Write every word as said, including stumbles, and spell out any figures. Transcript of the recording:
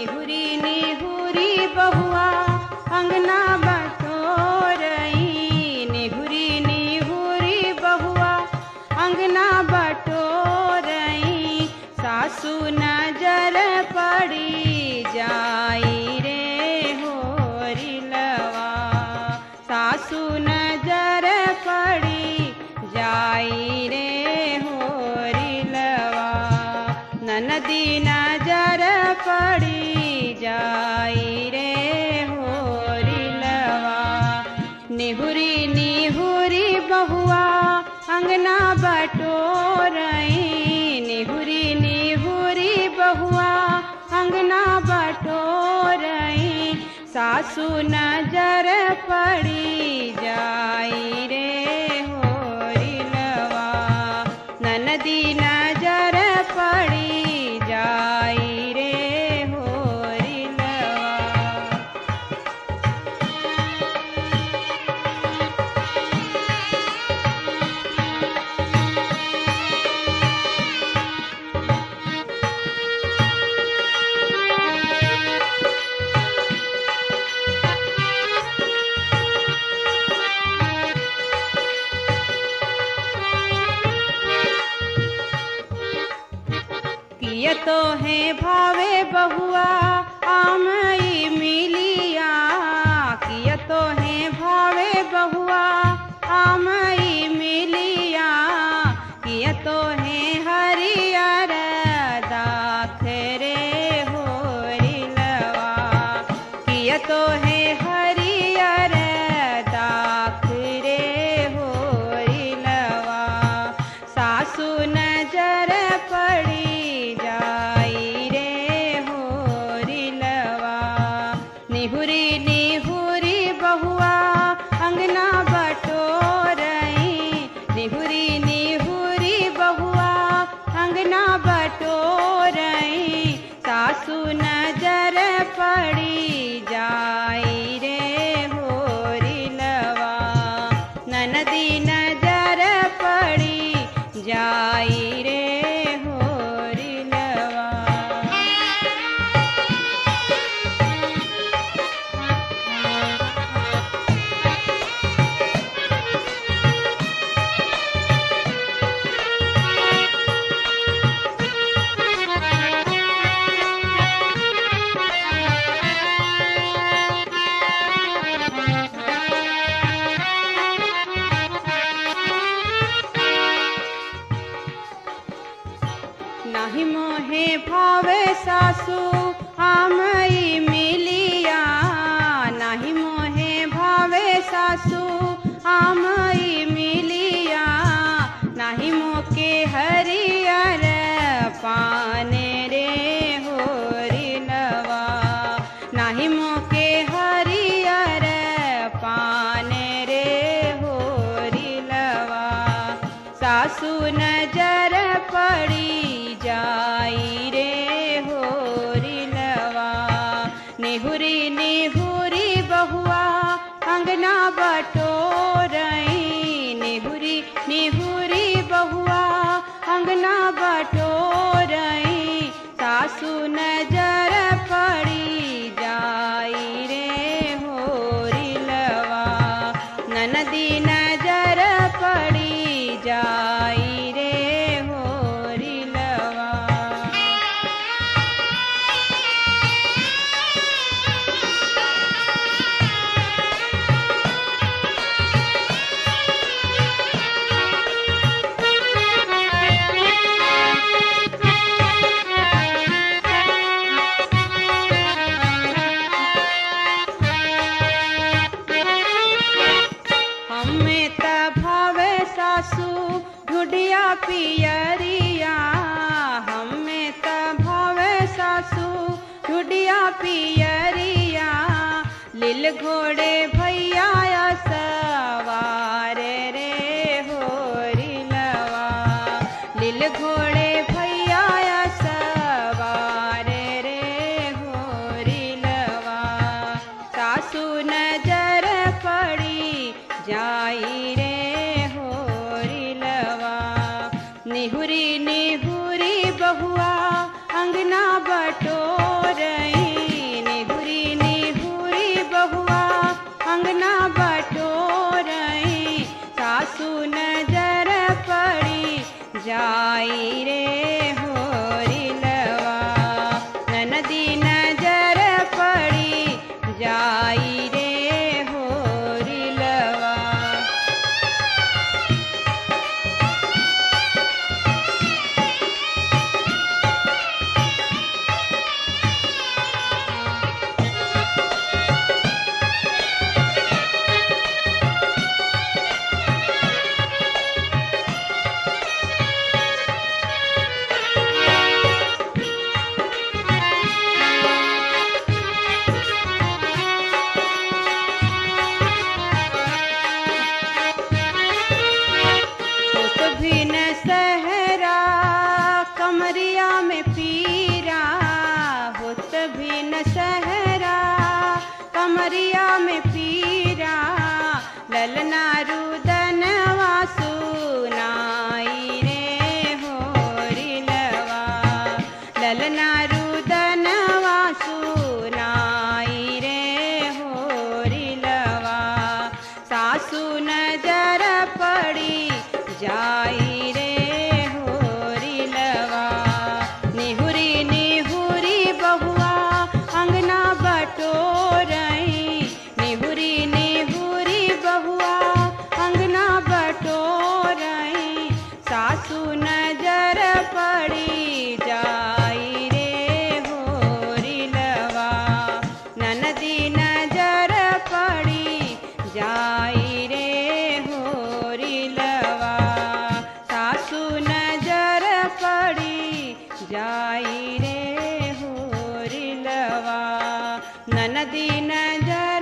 निहुरी निहुरी बहुआ अंगना बटोरई, निहुरी निहुरी बहुआ अंगना बटोरई, सासू नजर पड़ी जाई रे होरी लवा, सासू नजर पड़ी जाई रे होरी लवा, ननदी नजर पड़ी जाई रे होरी लवा। निहुरी निहुरी बहुआ अंगना बटोरई, निहुरी निहुरी बहुआ अंगना बटोरई, सासू नजर पड़ी जाई रे होरी लवा, ननदी नजर पड़ी जाई रे होरी लवा। किया तो है भावे बहुआ आमई मिलिया, किया तो है भावे बहुआ आमई मिलिया, किया तो है हरियर दाखरे होरी लवा, किया तो है हरियर दाखरे होरी लवा, सासू नजर पड़ी जाई रे होरी लवा। निहुरी निहुरी बहुआ अंगना बटोरई, निहुरी निहुरी बहुआ अंगना बटोरई, सासू नजर पड़ी जाई रे होरी लवा, ननदी नजर पड़ी जाई रे होरी लवा। नाही मोहे भावे सासू आमई मिलिया, नाही मोहे भावे सासू आमई मिलिया, नाही मोके हरियर पाने रे होरी लवा, नाही मोके हरियर पाने रे होरी लवा, सासू नजर पड़ी जाई रे होरी लवा। निहुरी निहुरी बहुआ अंगना बटोरई, निहुरी निहुरी बहुआ अंगना बटोरई, सासू नजर पड़ी जाई रे होरी लवा, ननदी नजर पड़ी जाई रे होरी लवा। हमें त भावे सासू ढूढ़िया पियरिया, हमें त भावे सासू ढूढ़िया पियरिया, लील घोड़े भैया सवार रे होरी लवा, लील घोड़े भैया सवार रे होरी लवा, सासू नजर पड़ी जाई रे होरी लवा। निहुरी निहुरी बहुआ अंगना बटोरई, न सहरा कमरिया में पीरा ललना रुदनवा सुनाई रे होरिलवा ललना रुदनवा सुनाई रे होरिलवा सासु नजर पड़ी जाई रे होरिलवा निहुरी निहुरी बहुआ अंगना बटोरई निहुरी निहुरी बहुआ अंगना बटोरई सासु नजर पड़ी जाई रे होरिलवा ननदी नजर पड़ी जाई रे होरिलवा सासु नजर पड़ी जाई रे होरिलवा ननदी नजर